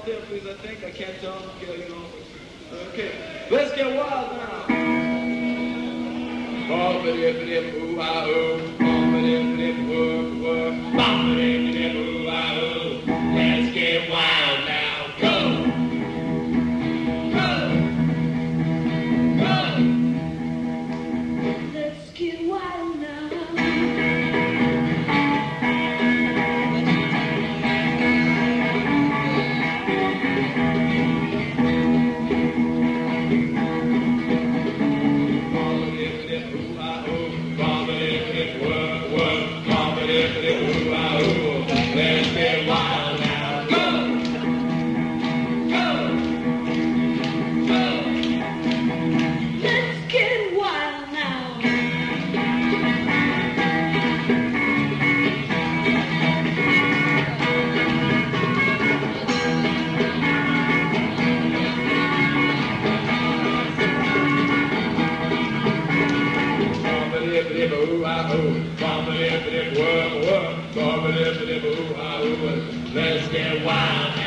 out there, please. I think I can't tell. You know. Okay, let's get wild now. Bum-ba-dip-dip-ooh-ah-ooh. Bum-ba-dip-dip-woo-woo. Bum-ba-dip-dip-ooh-ah-ooh. Let's get wild now. Go! Go! Go! Let's get wild now. Let's get wild now. Go! Go! Go! Let's get wild now. Let's get wild.